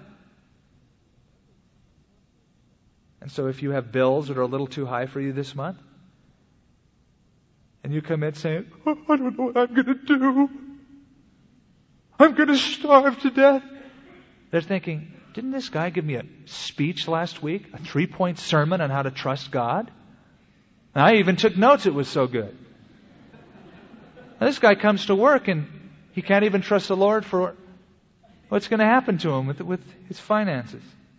And so if you have bills that are a little too high for you this month, and you come in saying, oh, I don't know what I'm going to do. I'm going to starve to death. They're thinking, didn't this guy give me a speech last week? A three-point sermon on how to trust God? And I even took notes. It was so good. Now, this guy comes to work and he can't even trust the Lord for what's going to happen to him with, with his finances.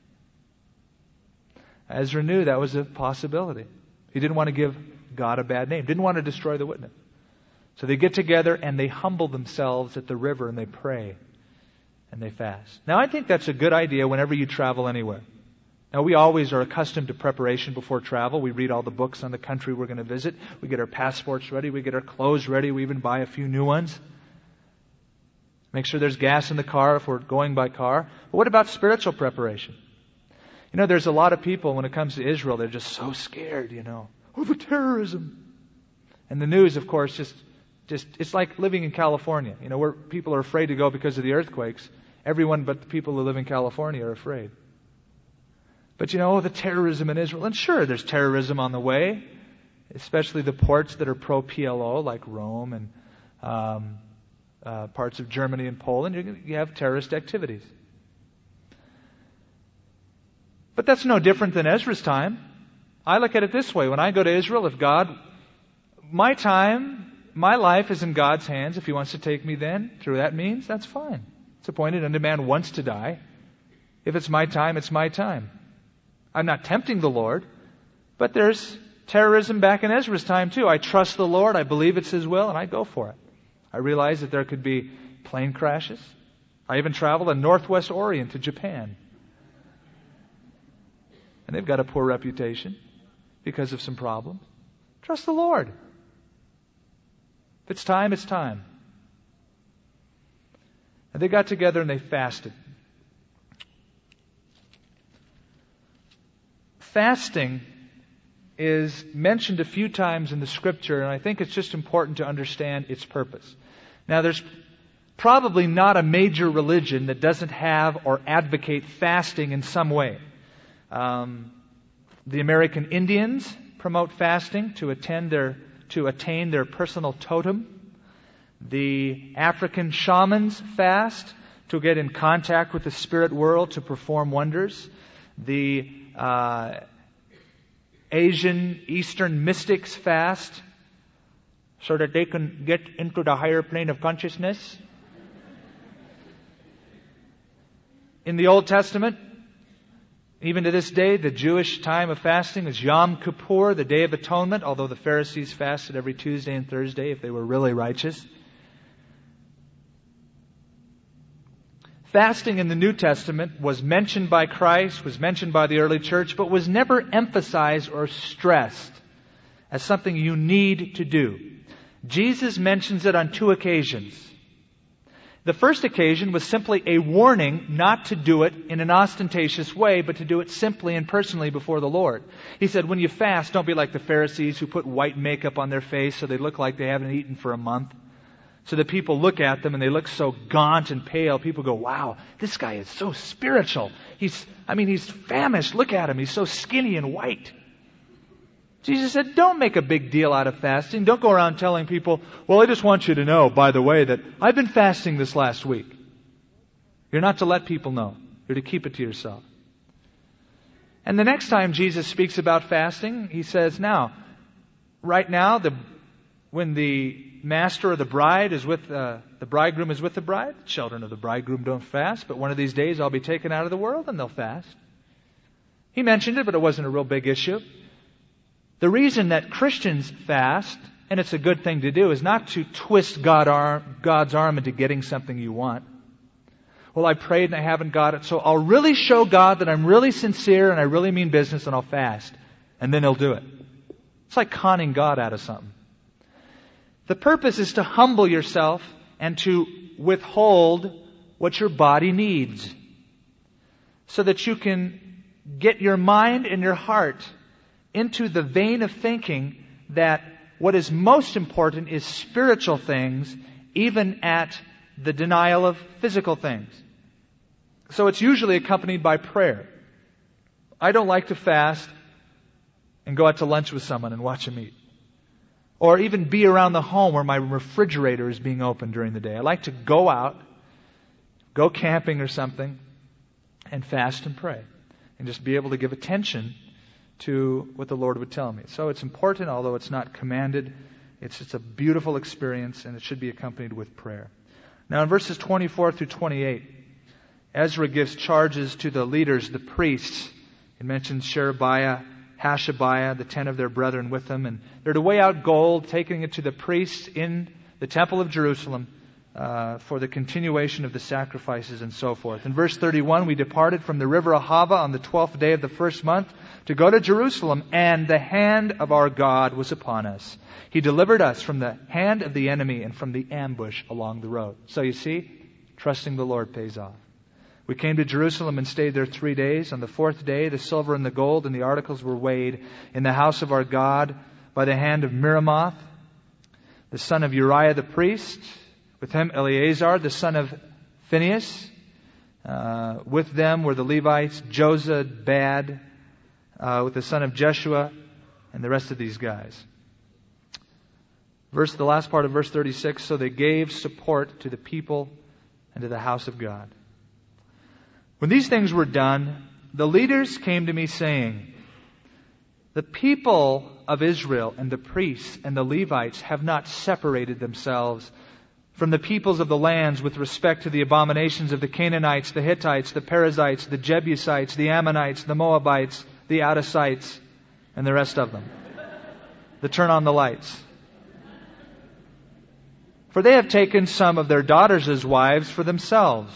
Ezra knew that was a possibility. He didn't want to give God a bad name. Didn't want to destroy the witness. So they get together and they humble themselves at the river and they pray and they fast. Now I think that's a good idea whenever you travel anywhere. Now we always are accustomed to preparation before travel. We read all the books on the country we're going to visit. We get our passports ready. We get our clothes ready. We even buy a few new ones. Make sure there's gas in the car if we're going by car. But what about spiritual preparation? You know, there's a lot of people when it comes to Israel, they're just so scared, you know. Oh, the terrorism. And the news, of course, just, just, it's like living in California, you know, where people are afraid to go because of the earthquakes. Everyone but the people who live in California are afraid. But you know, the terrorism in Israel, and sure, there's terrorism on the way, especially the ports that are pro-P L O, like Rome and um, uh, parts of Germany and Poland. You, you have terrorist activities. But that's no different than Ezra's time. I look at it this way. When I go to Israel, if God, my time, my life is in God's hands. If He wants to take me then through that means, that's fine. It's appointed unto man once to die. If it's my time, it's my time. I'm not tempting the Lord, but there's terrorism back in Ezra's time too. I trust the Lord. I believe it's His will, and I go for it. I realize that there could be plane crashes. I even traveled in Northwest Orient to Japan. And they've got a poor reputation because of some problems. Trust the Lord. If it's time, it's time. And they got together and they fasted. Fasting is mentioned a few times in the Scripture, and I think it's just important to understand its purpose. Now, there's probably not a major religion that doesn't have or advocate fasting in some way. Um, the American Indians promote fasting to attend their to attain their personal totem. The African shamans fast to get in contact with the spirit world to perform wonders. The uh, Asian Eastern mystics fast so that they can get into the higher plane of consciousness. In the Old Testament, even to this day, the Jewish time of fasting is Yom Kippur, the Day of Atonement, although the Pharisees fasted every Tuesday and Thursday if they were really righteous. Fasting in the New Testament was mentioned by Christ, was mentioned by the early church, but was never emphasized or stressed as something you need to do. Jesus mentions it on two occasions. The first occasion was simply a warning not to do it in an ostentatious way, but to do it simply and personally before the Lord. He said, when you fast, don't be like the Pharisees who put white makeup on their face so they look like they haven't eaten for a month. So that people look at them and they look so gaunt and pale. People go, wow, this guy is so spiritual. He's, I mean, he's famished. Look at him. He's so skinny and white. Jesus said, don't make a big deal out of fasting. Don't go around telling people, well, I just want you to know, by the way, that I've been fasting this last week. You're not to let people know. You're to keep it to yourself. And the next time Jesus speaks about fasting, He says, now, right now, the when the master or the bride is with, uh, the bridegroom is with the bride, the children of the bridegroom don't fast, but one of these days I'll be taken out of the world and they'll fast. He mentioned it, but it wasn't a real big issue. The reason that Christians fast, and it's a good thing to do, is not to twist God arm, God's arm into getting something you want. Well, I prayed and I haven't got it, so I'll really show God that I'm really sincere and I really mean business and I'll fast. And then He'll do it. It's like conning God out of something. The purpose is to humble yourself and to withhold what your body needs so that you can get your mind and your heart into the vein of thinking that what is most important is spiritual things, even at the denial of physical things. So it's usually accompanied by prayer. I don't like to fast and go out to lunch with someone and watch them eat. Or even be around the home where my refrigerator is being opened during the day. I like to go out, go camping or something, and fast and pray. And just be able to give attention to what the Lord would tell me. So it's important, although it's not commanded. It's, it's a beautiful experience, and it should be accompanied with prayer. Now in verses twenty-four through twenty-eight, Ezra gives charges to the leaders, the priests. It mentions Sherebiah, Hashabiah, the ten of their brethren with them, and they're to weigh out gold, taking it to the priests in the temple of Jerusalem uh, for the continuation of the sacrifices and so forth. In verse thirty-one, we departed from the river Ahava on the twelfth day of the first month to go to Jerusalem, and the hand of our God was upon us. He delivered us from the hand of the enemy and from the ambush along the road. So you see, trusting the Lord pays off. We came to Jerusalem and stayed there three days. On the fourth day, the silver and the gold and the articles were weighed in the house of our God by the hand of Miramoth, the son of Uriah the priest. With him, Eleazar, the son of Phinehas. Uh, with them were the Levites, Jozabad, uh, with the son of Jeshua, and the rest of these guys. Verse, the last part of verse thirty-six, so they gave support to the people and to the house of God. When these things were done, the leaders came to me saying, the people of Israel and the priests and the Levites have not separated themselves from the peoples of the lands with respect to the abominations of the Canaanites, the Hittites, the Perizzites, the Jebusites, the Ammonites, the Moabites, the Adasites, and the rest of them. The turn on the lights. For they have taken some of their daughters as wives for themselves,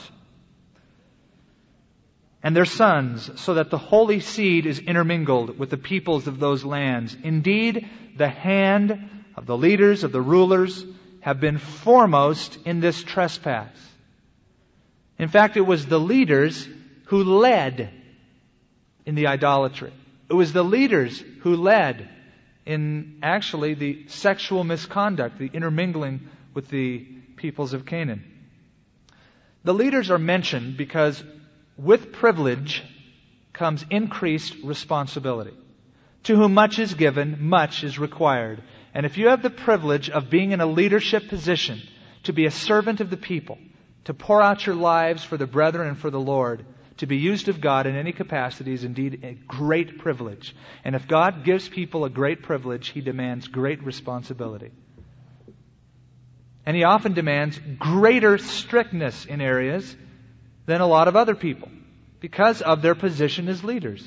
and their sons, so that the holy seed is intermingled with the peoples of those lands. Indeed, the hand of the leaders, of the rulers, have been foremost in this trespass. In fact, it was the leaders who led in the idolatry. It was the leaders who led in actually the sexual misconduct, the intermingling with the peoples of Canaan. The leaders are mentioned because with privilege comes increased responsibility. To whom much is given, much is required. And if you have the privilege of being in a leadership position, to be a servant of the people, to pour out your lives for the brethren and for the Lord, to be used of God in any capacity is indeed a great privilege. And if God gives people a great privilege, He demands great responsibility. And He often demands greater strictness in areas than a lot of other people because of their position as leaders.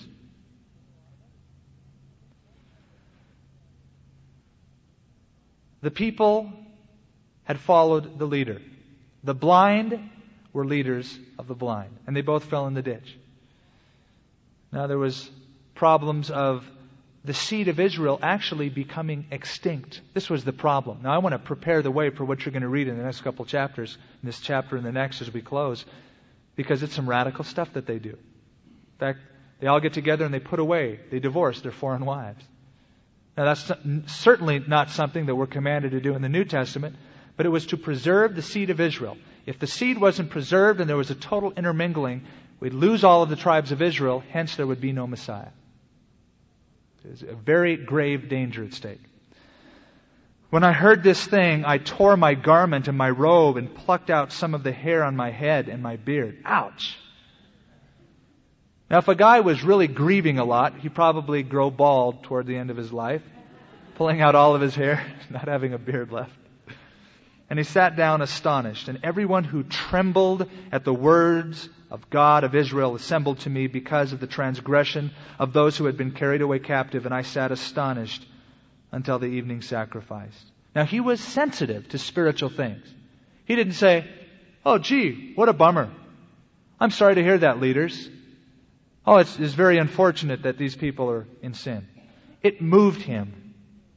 The people had followed the leader. The blind were leaders of the blind, and they both fell in the ditch. Now there was problems of the seed of Israel actually becoming extinct. This was the problem. Now I want to prepare the way for what you're going to read in the next couple chapters, in this chapter and the next as we close, because it's some radical stuff that they do. In fact, they all get together and they put away, they divorce their foreign wives. Now that's certainly not something that we're commanded to do in the New Testament, but it was to preserve the seed of Israel. If the seed wasn't preserved and there was a total intermingling, we'd lose all of the tribes of Israel, hence there would be no Messiah. There's a very grave danger at stake. When I heard this thing, I tore my garment and my robe and plucked out some of the hair on my head and my beard. Ouch! Now, if a guy was really grieving a lot, he'd probably grow bald toward the end of his life, pulling out all of his hair, not having a beard left. And he sat down astonished, and everyone who trembled at the words of God of Israel assembled to me because of the transgression of those who had been carried away captive, and I sat astonished until the evening sacrifice. Now he was sensitive to spiritual things. He didn't say, "Oh gee, what a bummer. I'm sorry to hear that, leaders. Oh, it's, it's very unfortunate that these people are in sin." It moved him.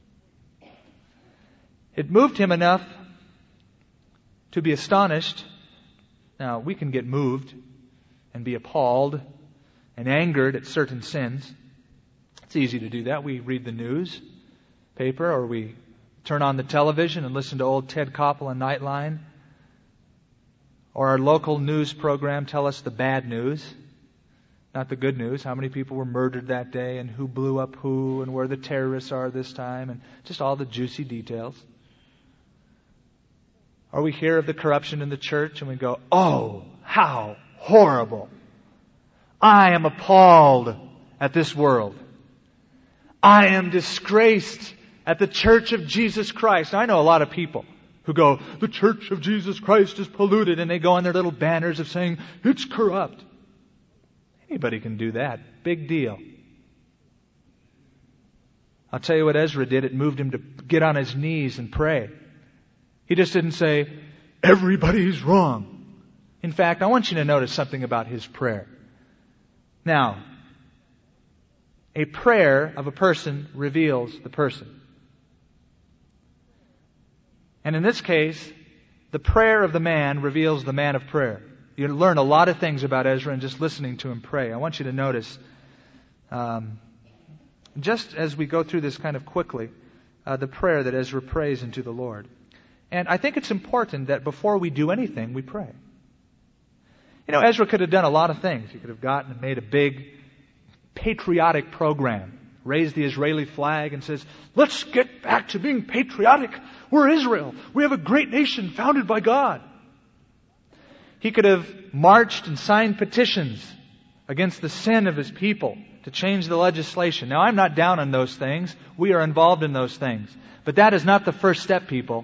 It moved him enough to be astonished. Now, we can get moved and be appalled and angered at certain sins. It's easy to do that. We read the news paper, or we turn on the television and listen to old Ted Koppel and Nightline, or our local news program tell us the bad news, not the good news. How many people were murdered that day, and who blew up who, and where the terrorists are this time, and just all the juicy details. Or we hear of the corruption in the church and we go, "Oh, how horrible. I am appalled at this world. I am disgraced at the Church of Jesus Christ." Now, I know a lot of people who go, "The Church of Jesus Christ is polluted," and they go on their little banners of saying, "It's corrupt." Anybody can do that. Big deal. I'll tell you what Ezra did. It moved him to get on his knees and pray. He just didn't say, "Everybody's wrong." In fact, I want you to notice something about his prayer. Now, a prayer of a person reveals the person. And in this case, the prayer of the man reveals the man of prayer. You learn a lot of things about Ezra in just listening to him pray. I want you to notice, um, just as we go through this kind of quickly, uh, the prayer that Ezra prays into the Lord. And I think it's important that before we do anything, we pray. You know, Ezra could have done a lot of things. He could have gotten and made a big patriotic program, raised the Israeli flag and says, "Let's get back to being patriotic. We're Israel. We have a great nation founded by God." He could have marched and signed petitions against the sin of his people to change the legislation. Now, I'm not down on those things. We are involved in those things. But that is not the first step, people.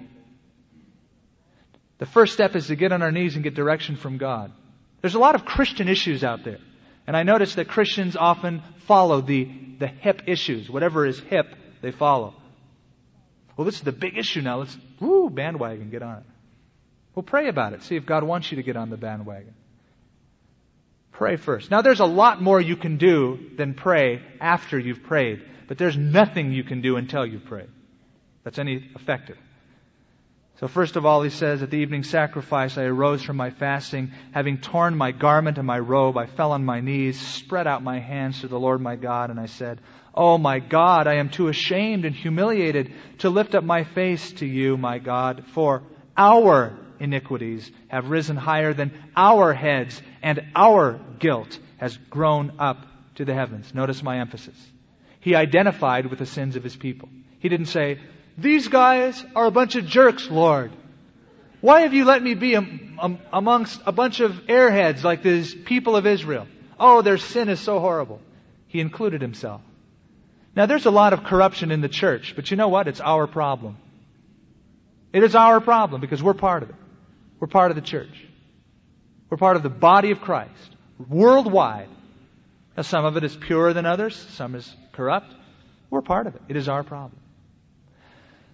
The first step is to get on our knees and get direction from God. There's a lot of Christian issues out there. And I notice that Christians often follow the, the hip issues. Whatever is hip, they follow. Well, this is the big issue now. Let's, woo, bandwagon, get on it. Well, pray about it. See if God wants you to get on the bandwagon. Pray first. Now, there's a lot more you can do than pray after you've prayed. But there's nothing you can do until you've prayed that's any effective. So first of all, he says, "At the evening sacrifice, I arose from my fasting. Having torn my garment and my robe, I fell on my knees, spread out my hands to the Lord my God, and I said, 'Oh my God, I am too ashamed and humiliated to lift up my face to you, my God, for our iniquities have risen higher than our heads, and our guilt has grown up to the heavens.'" Notice my emphasis. He identified with the sins of his people. He didn't say, "These guys are a bunch of jerks, Lord. Why have you let me be am, am, amongst a bunch of airheads like these people of Israel? Oh, their sin is so horrible." He included himself. Now, there's a lot of corruption in the church, but you know what? It's our problem. It is our problem because we're part of it. We're part of the church. We're part of the body of Christ, worldwide. Now, some of it is purer than others. Some is corrupt. We're part of it. It is our problem.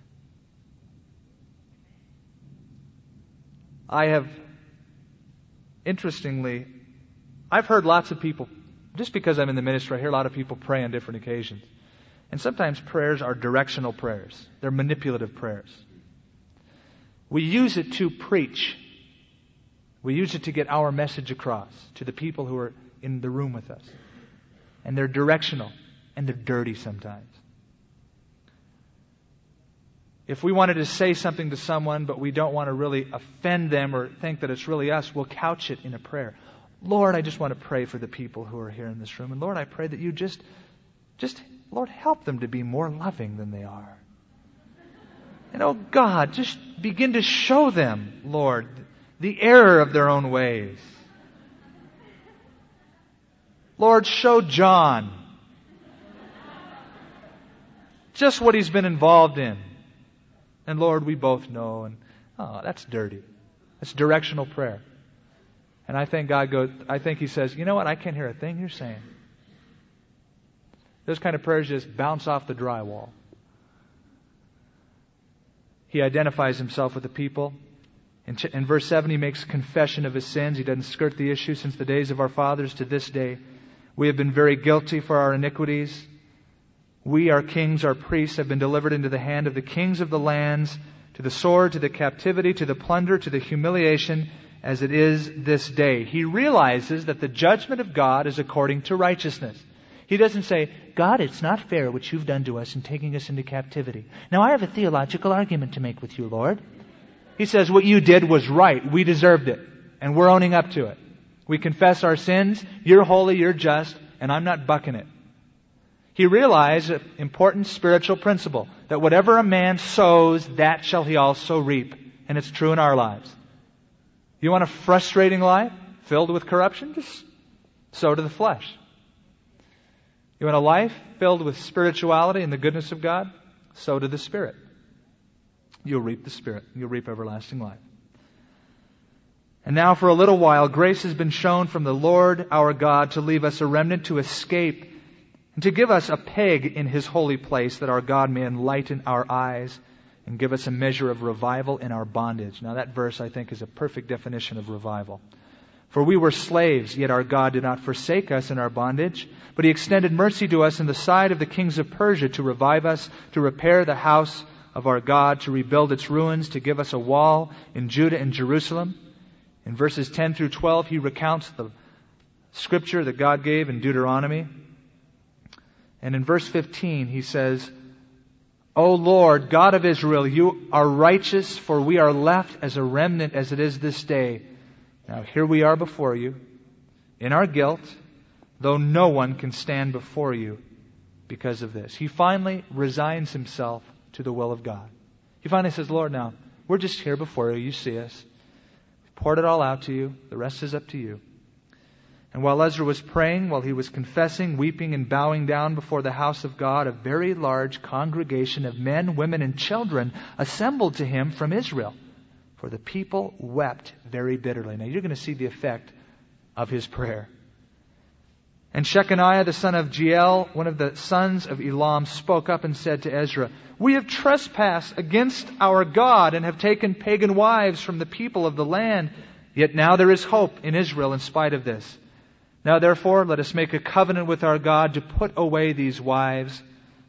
I have interestingly, I've heard lots of people, just because I'm in the ministry, I hear a lot of people pray on different occasions. And sometimes prayers are directional prayers. They're manipulative prayers. We use it to preach. We use it to get our message across to the people who are in the room with us. And they're directional, and they're dirty sometimes. If we wanted to say something to someone, but we don't want to really offend them or think that it's really us, we'll couch it in a prayer. Lord, I just want to pray for the people who are here in this room. And Lord, I pray that you just, just, Lord, help them to be more loving than they are. And oh God, just begin to show them, Lord, the error of their own ways. Lord, show John just what he's been involved in. And Lord, we both know. And oh, that's dirty. That's directional prayer. And I think God goes, I think He says, you know what? I can't hear a thing you're saying. Those kind of prayers just bounce off the drywall. He identifies Himself with the people. In, ch- in verse seven, He makes confession of His sins. He doesn't skirt the issue. Since the days of our fathers to this day, we have been very guilty for our iniquities. We, our kings, our priests, have been delivered into the hand of the kings of the lands, to the sword, to the captivity, to the plunder, to the humiliation, as it is this day. He realizes that the judgment of God is according to righteousness. He doesn't say, God, it's not fair what you've done to us in taking us into captivity. Now I have a theological argument to make with you, Lord. He says, what you did was right. We deserved it. And we're owning up to it. We confess our sins. You're holy, you're just, and I'm not bucking it. He realized an important spiritual principle, that whatever a man sows, that shall he also reap. And it's true in our lives. You want a frustrating life filled with corruption? Just sow to the flesh. You want a life filled with spirituality and the goodness of God? Sow to the Spirit. You'll reap the Spirit. You'll reap everlasting life. And now for a little while, grace has been shown from the Lord our God to leave us a remnant to escape and to give us a peg in His holy place, that our God may enlighten our eyes and give us a measure of revival in our bondage. Now that verse, I think, is a perfect definition of revival. For we were slaves, yet our God did not forsake us in our bondage, but He extended mercy to us in the side of the kings of Persia to revive us, to repair the house of our God, to rebuild its ruins, to give us a wall in Judah and Jerusalem. In verses ten through twelve, he recounts the scripture that God gave in Deuteronomy. And in verse fifteen, he says, O Lord, God of Israel, you are righteous, for we are left as a remnant as it is this day. Now here we are before you, in our guilt, though no one can stand before you because of this. He finally resigns himself to the will of God. He finally says, Lord, now, we're just here before you. You see us. We've poured it all out to you. The rest is up to you. And while Ezra was praying, while he was confessing, weeping, and bowing down before the house of God, a very large congregation of men, women, and children assembled to him from Israel. For the people wept very bitterly. Now you're going to see the effect of his prayer. And Shechaniah, the son of Jeiel, one of the sons of Elam, spoke up and said to Ezra, We have trespassed against our God and have taken pagan wives from the people of the land. Yet now there is hope in Israel in spite of this. Now therefore, let us make a covenant with our God to put away these wives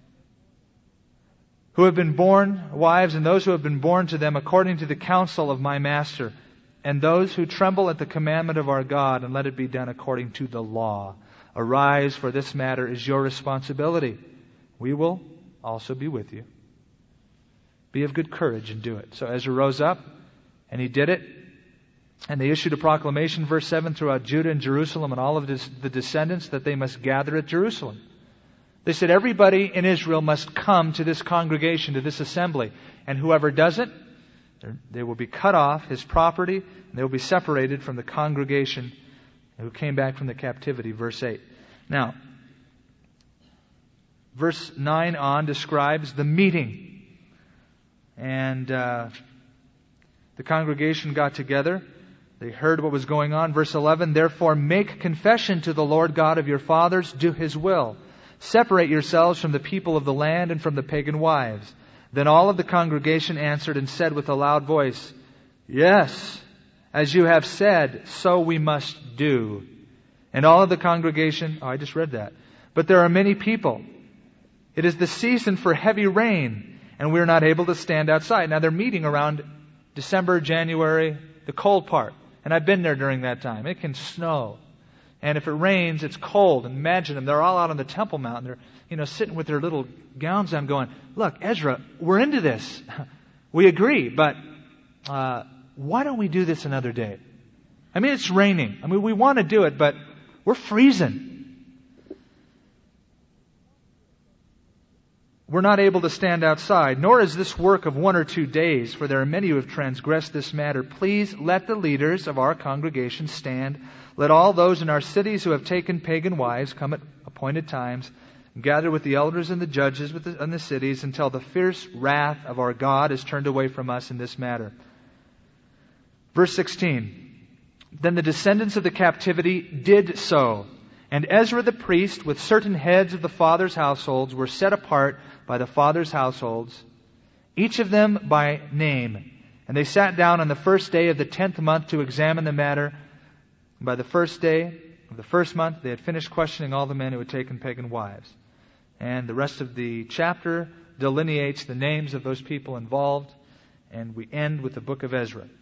who have been born, wives and those who have been born to them according to the counsel of my master, and those who tremble at the commandment of our God, and let it be done according to the law. Arise, for this matter is your responsibility. We will also be with you. Be of good courage and do it. So Ezra rose up, and he did it. And they issued a proclamation, verse seven, throughout Judah and Jerusalem and all of this, the descendants, that they must gather at Jerusalem. They said everybody in Israel must come to this congregation, to this assembly. And whoever doesn't, they will be cut off, his property, and they will be separated from the congregation who came back from the captivity, verse eight. Now, verse nine on describes the meeting. And uh, the congregation got together. They heard what was going on. Verse eleven, Therefore make confession to the Lord God of your fathers, do His will. Separate yourselves from the people of the land and from the pagan wives. Then all of the congregation answered and said with a loud voice, Yes, As you have said, so we must do. And all of the congregation, oh, I just read that. But there are many people. It is the season for heavy rain, and we're not able to stand outside. Now they're meeting around December, January, the cold part. And I've been there during that time. It can snow. And if it rains, it's cold. And imagine them. They're all out on the Temple Mount. They're, you know, sitting with their little gowns on going, look, Ezra, we're into this. We agree, but uh, why don't we do this another day? I mean, it's raining. I mean, we want to do it, but we're freezing. We're not able to stand outside, nor is this work of one or two days, for there are many who have transgressed this matter. Please let the leaders of our congregation stand. Let all those in our cities who have taken pagan wives come at appointed times, and gather with the elders and the judges in the cities until the fierce wrath of our God is turned away from us in this matter. Verse sixteen. Then the descendants of the captivity did so, and Ezra the priest with certain heads of the fathers' households were set apart by the fathers' households, each of them by name. And they sat down on the first day of the tenth month to examine the matter. And by the first day of the first month, they had finished questioning all the men who had taken pagan wives. And the rest of the chapter delineates the names of those people involved. And we end with the book of Ezra.